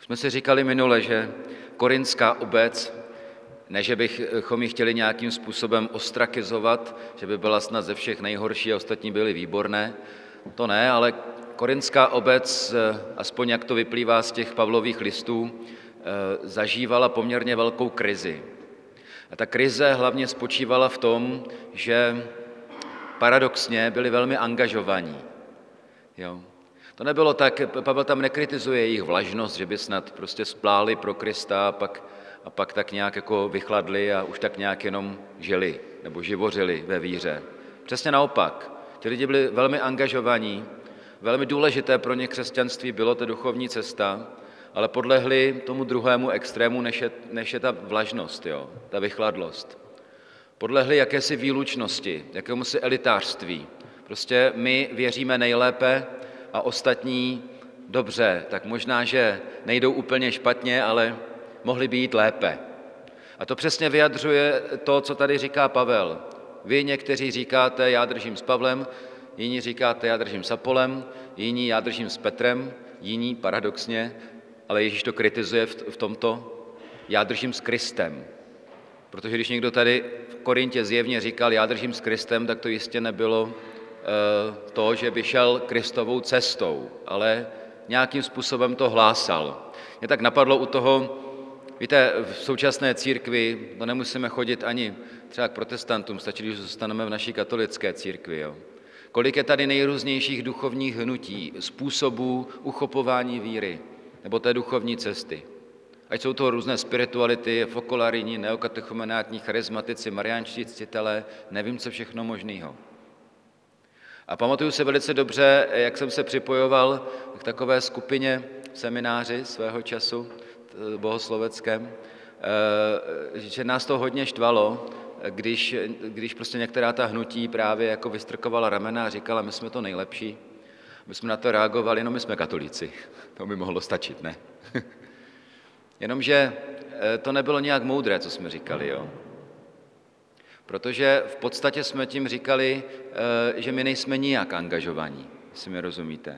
Už jsme si říkali minule, že korintská obec, ne, že bychom ji chtěli nějakým způsobem ostrakizovat, že by byla snad ze všech nejhorší a ostatní byly výborné, to ne, ale korintská obec, aspoň jak to vyplývá z těch Pavlových listů, zažívala poměrně velkou krizi. A ta krize hlavně spočívala v tom, že paradoxně byli velmi angažovaní. Jo. To nebylo tak, Pavel tam nekritizuje jejich vlažnost, že by snad prostě spláli pro Krista a pak tak nějak jako vychladli a už tak nějak jenom žili nebo živořili ve víře. Přesně naopak. Ti lidi byli velmi angažovaní, velmi důležité pro ně křesťanství bylo ta duchovní cesta, ale podlehli tomu druhému extrému, než je ta vlažnost, jo, ta vychladlost. Podlehli jakési výlučnosti, jakémusi elitářství. Prostě my věříme nejlépe a ostatní dobře, tak možná, že nejdou úplně špatně, ale mohli by jít lépe. A to přesně vyjadřuje to, co tady říká Pavel. Vy někteří říkáte, já držím s Pavlem, jiní říkáte, já držím s Apolem, jiní, já držím s Petrem, jiní, paradoxně, ale Ježíš to kritizuje v tomto, já držím s Kristem. Protože když někdo tady v Korintě zjevně říkal, já držím s Kristem, tak to jistě nebylo to, že by šel Kristovou cestou, ale nějakým způsobem to hlásal. Mě tak napadlo u toho, víte, v současné církvi, to nemusíme chodit ani třeba k protestantům, stačí, když zůstaneme v naší katolické církvi. Jo. Kolik je tady nejrůznějších duchovních hnutí, způsobů uchopování víry, nebo té duchovní cesty. Ať jsou to různé spirituality, fokolarini, neokatechumenátní, charizmatici, mariánští ctitelé, nevím, co všechno možného. A pamatuju se velice dobře, jak jsem se připojoval k takové skupině v semináři svého času, bohosloveckém, že nás to hodně štvalo, když prostě některá ta hnutí právě jako vystrkovala ramena a říkala, my jsme to nejlepší. My jsme na to reagovali, no my jsme katolíci. To by mohlo stačit, ne? Jenomže to nebylo nějak moudré, co jsme říkali, jo? Protože v podstatě jsme tím říkali, že my nejsme nijak angažovaní, jestli mi rozumíte.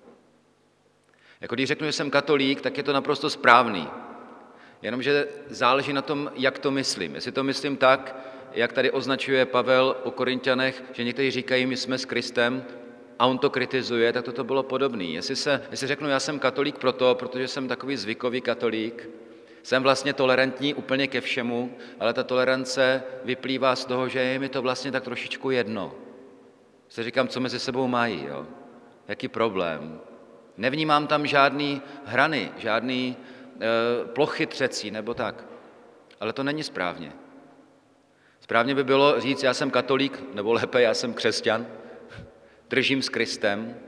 Jako když řeknu, že jsem katolík, tak je to naprosto správný. Jenomže záleží na tom, jak to myslím. Jestli to myslím tak, jak tady označuje Pavel o Korinťanech, že někteří říkají, my jsme s Kristem, a on to kritizuje, tak to bylo podobné. Jestli řeknu, já jsem katolík protože jsem takový zvykový katolík, jsem vlastně tolerantní úplně ke všemu, ale ta tolerance vyplývá z toho, že je mi to vlastně tak trošičku jedno. Se říkám, co mezi sebou mají, jo? Jaký problém. Nevnímám tam žádný hrany, žádný plochy třecí nebo tak. Ale to není správně. Správně by bylo říct, já jsem katolík, nebo lépe, já jsem křesťan, držím s Kristem,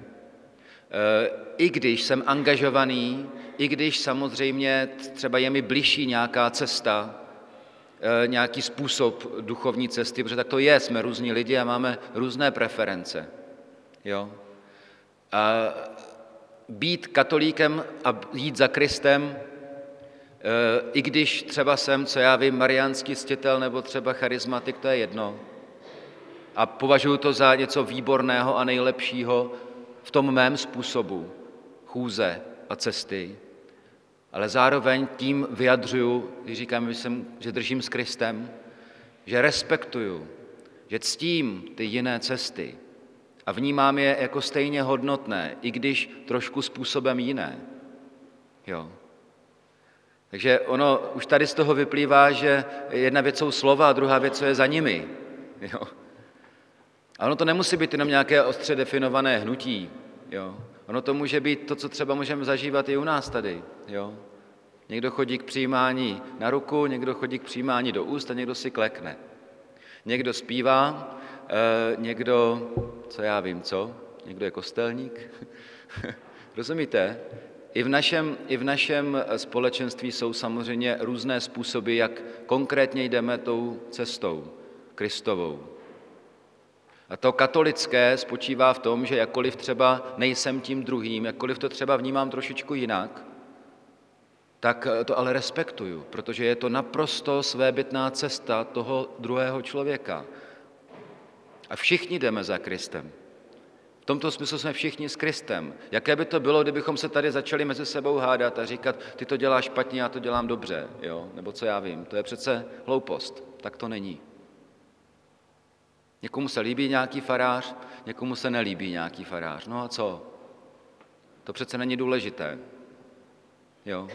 i když jsem angažovaný, i když samozřejmě třeba je mi bližší nějaká cesta, nějaký způsob duchovní cesty, protože tak to je, jsme různí lidi a máme různé preference. Jo? A být katolíkem a jít za Kristem, i když třeba jsem, co já vím, mariánský ctitel nebo třeba charizmatik, to je jedno. A považuji to za něco výborného a nejlepšího v tom mém způsobu chůze a cesty. Ale zároveň tím vyjadřuju, když říkám, že držím s Kristem, že respektuju, že ctím ty jiné cesty a vnímám je jako stejně hodnotné, i když trošku způsobem jiné. Jo. Takže ono už tady z toho vyplývá, že jedna věc jsou slova a druhá věc je za nimi. Jo. A ono to nemusí být jenom nějaké ostře definované hnutí. Jo. Ono to může být to, co třeba můžeme zažívat i u nás tady. Jo. Někdo chodí k přijímání na ruku, někdo chodí k přijímání do úst a někdo si klekne. Někdo zpívá, někdo, co já vím, co? Někdo je kostelník. Rozumíte? I v našem společenství jsou samozřejmě různé způsoby, jak konkrétně jdeme tou cestou Kristovou. A to katolické spočívá v tom, že jakkoliv třeba nejsem tím druhým, jakkoliv to třeba vnímám trošičku jinak, tak to ale respektuju, protože je to naprosto svébytná cesta toho druhého člověka. A všichni jdeme za Kristem. tomto smyslu jsme všichni s Kristem. Jaké by to bylo, kdybychom se tady začali mezi sebou hádat a říkat, ty to děláš špatně, já to dělám dobře, jo? Nebo co já vím. To je přece hloupost. Tak to není. Někomu se líbí nějaký farář, někomu se nelíbí nějaký farář. No a co? To přece není důležité. Jo?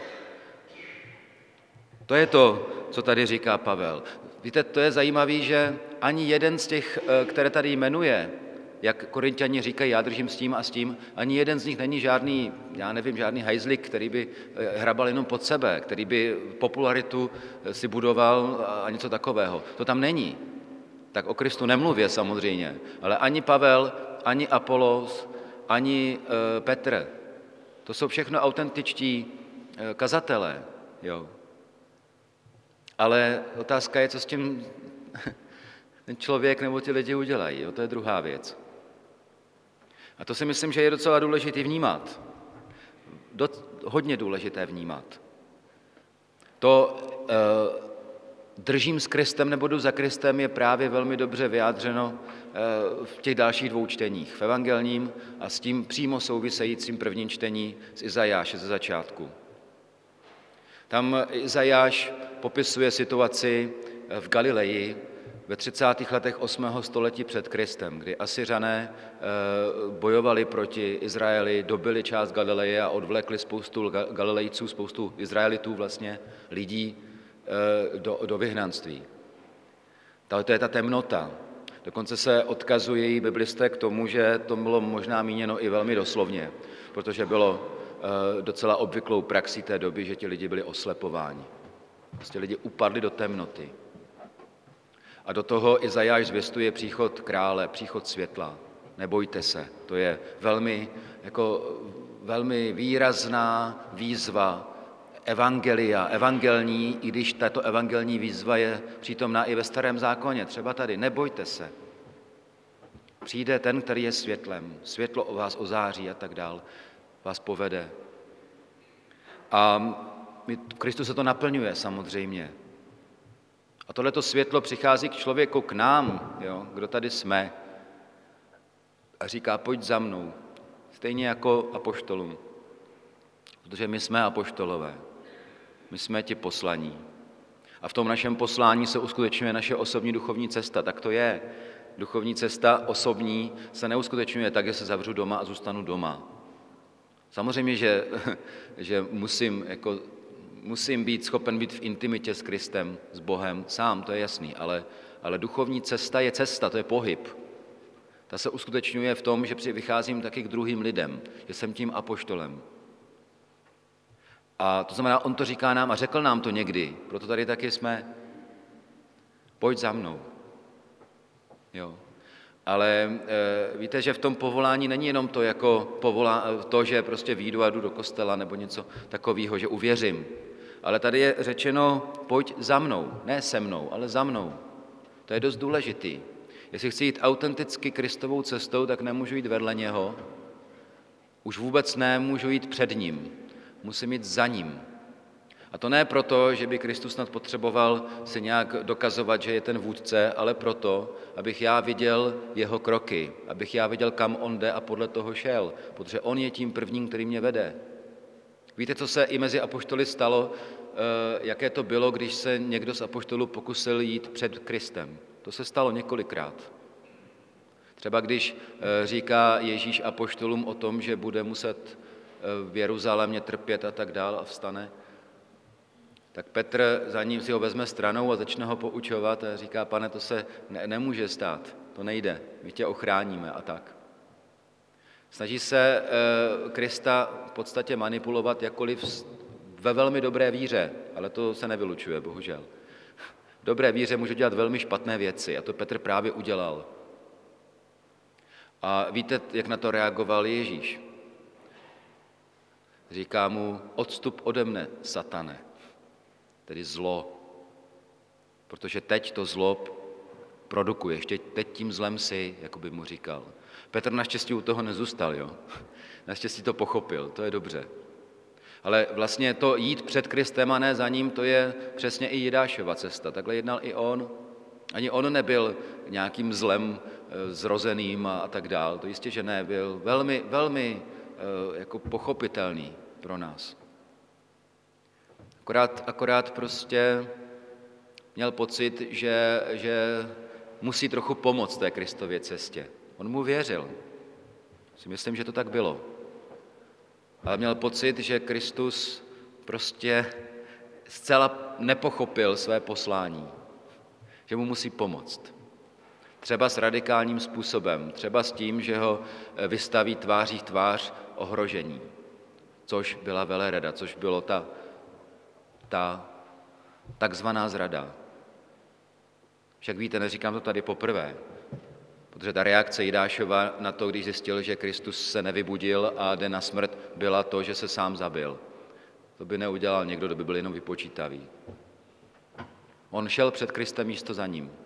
To je to, co tady říká Pavel. Víte, to je zajímavé, že ani jeden z těch, které tady jmenuje, jak Korinťani říkají, já držím s tím, ani jeden z nich není žádný, já nevím, žádný hajzlik, který by hrabal jenom pod sebe, který by popularitu si budoval a něco takového. To tam není. Tak o Kristu nemluvě samozřejmě, ale ani Pavel, ani Apolos, ani Petr. To jsou všechno autentičtí kazatelé. Jo. Ale otázka je, co s tím ten člověk nebo ti lidi udělají. Jo? To je druhá věc. A to si myslím, že je docela důležité vnímat. Hodně důležité vnímat. To držím s Kristem nebo jdu za Kristem je právě velmi dobře vyjádřeno v těch dalších dvou čteních. V evangelním a s tím přímo souvisejícím prvním čtení z Izajáše ze začátku. Tam Izajáš popisuje situaci v Galileji ve 30. letech 8. století před Kristem, kdy Asyřané bojovali proti Izraeli, dobili část Galileje a odvlekli spoustu Galilejců, spoustu Izraelitů vlastně, lidí do vyhnanství. To je ta temnota. Dokonce se odkazují biblisté k tomu, že to bylo možná míněno i velmi doslovně, protože bylo docela obvyklou praxí té doby, že ti lidi byli oslepováni. Prostě lidi upadli do temnoty. A do toho Izajáš zvěstuje příchod krále, příchod světla. Nebojte se, to je velmi výrazná výzva evangelní, i když tato evangelní výzva je přítomná i ve Starém zákoně. Třeba tady, nebojte se. Přijde ten, který je světlem, světlo o vás ozáří a tak dál, vás povede. A Kristus se to naplňuje samozřejmě. A tohleto světlo přichází k člověku, k nám, jo, kdo tady jsme, a říká, pojď za mnou, stejně jako apoštolům, protože my jsme apoštolové, my jsme ti poslaní. A v tom našem poslání se uskutečňuje naše osobní duchovní cesta, tak to je. Duchovní cesta osobní se neuskutečňuje tak, že se zavřu doma a zůstanu doma. Samozřejmě, že musím být schopen být v intimitě s Kristem, s Bohem sám, to je jasný, ale duchovní cesta je cesta, to je pohyb. Ta se uskutečňuje v tom, že vycházím taky k druhým lidem, že jsem tím apoštolem. A to znamená, on to říká nám a řekl nám to někdy, proto tady taky jsme. Pojď za mnou. Jo. Ale víte, že v tom povolání není jenom to, to, že prostě vyjdu a jdu do kostela nebo něco takového, že uvěřím. Ale tady je řečeno, pojď za mnou, ne se mnou, ale za mnou. To je dost důležitý. Jestli chci jít autenticky Kristovou cestou, tak nemůžu jít vedle něho. Už vůbec nemůžu jít před ním. Musím jít za ním. A to ne proto, že by Kristus snad potřeboval si nějak dokazovat, že je ten vůdce, ale proto, abych já viděl jeho kroky, abych já viděl, kam on jde a podle toho šel, protože on je tím prvním, který mě vede. Víte, co se i mezi apoštoly stalo, jaké to bylo, když se někdo z apoštolů pokusil jít před Kristem? To se stalo několikrát. Třeba když říká Ježíš apoštolům o tom, že bude muset v Jeruzalémě trpět a tak dál a vstane, tak Petr za ním si ho vezme stranou a začne ho poučovat a říká, pane, to se nemůže stát, to nejde, my tě ochráníme a tak. Snaží se Krista v podstatě manipulovat jakkoliv ve velmi dobré víře, ale to se nevylučuje, bohužel. V dobré víře může dělat velmi špatné věci a to Petr právě udělal. A víte, jak na to reagoval Ježíš? Říká mu, odstup ode mne, satane, tedy zlo. Protože teď to zlo produkuješ, teď tím zlem si, jako by mu říkal. Petr naštěstí u toho nezůstal, jo. Naštěstí to pochopil, to je dobře. Ale vlastně to jít před Kristem a ne za ním, to je přesně i Jidášova cesta. Takhle jednal i on Ani on nebyl nějakým zlem zrozeným a tak dál. To jistě, že ne. Byl velmi, velmi jako pochopitelný pro nás. Akorát prostě měl pocit, že musí trochu pomoct té Kristově cestě. On mu věřil. Si myslím, že to tak bylo. Ale měl pocit, že Kristus prostě zcela nepochopil své poslání. Že mu musí pomoct. Třeba s radikálním způsobem, třeba s tím, že ho vystaví tváří v tvář ohrožení, což byla velerada, což bylo ta takzvaná zrada. Však víte, neříkám to tady poprvé, protože ta reakce Jidášova na to, když zjistil, že Kristus se nevybudil a jde na smrt, byla to, že se sám zabil. To by neudělal někdo, kdo by byl jenom vypočítavý. On šel před Kristem místo za ním.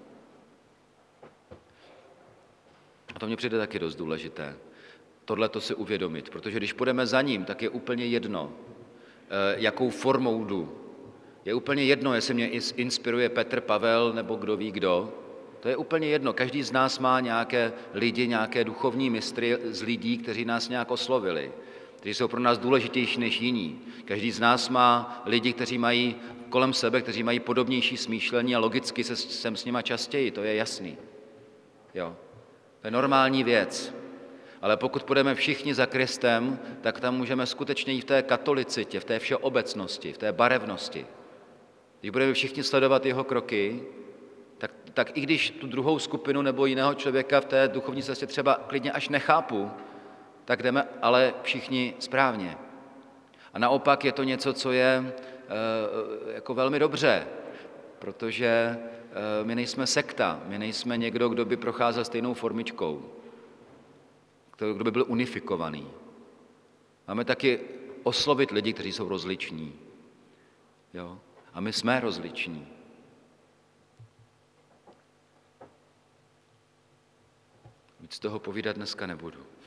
A to mně přijde taky dost důležité. Tohle to si uvědomit, protože když půjdeme za ním, tak je úplně jedno, jakou formou jdu. Je úplně jedno, jestli mě inspiruje Petr, Pavel nebo kdo ví kdo. To je úplně jedno. Každý z nás má nějaké lidi, nějaké duchovní mistry z lidí, kteří nás nějak oslovili, kteří jsou pro nás důležitější než jiní. Každý z nás má lidi, kteří mají kolem sebe, kteří mají podobnější smýšlení a logicky jsem s nima častěji, to je jasný. Jo. To je normální věc. Ale pokud půjdeme všichni za Kristem, tak tam můžeme skutečně jít v té katolicitě, v té všeobecnosti, v té barevnosti. Když budeme všichni sledovat jeho kroky, tak i když tu druhou skupinu nebo jiného člověka v té duchovní cestě třeba klidně až nechápu, tak jdeme ale všichni správně. A naopak je to něco, co je jako velmi dobře, protože my nejsme sekta, my nejsme někdo, kdo by procházel stejnou formičkou, kdo by byl unifikovaný. Máme taky oslovit lidi, kteří jsou rozliční. Jo? A my jsme rozliční. Víc toho povídat dneska nebudu.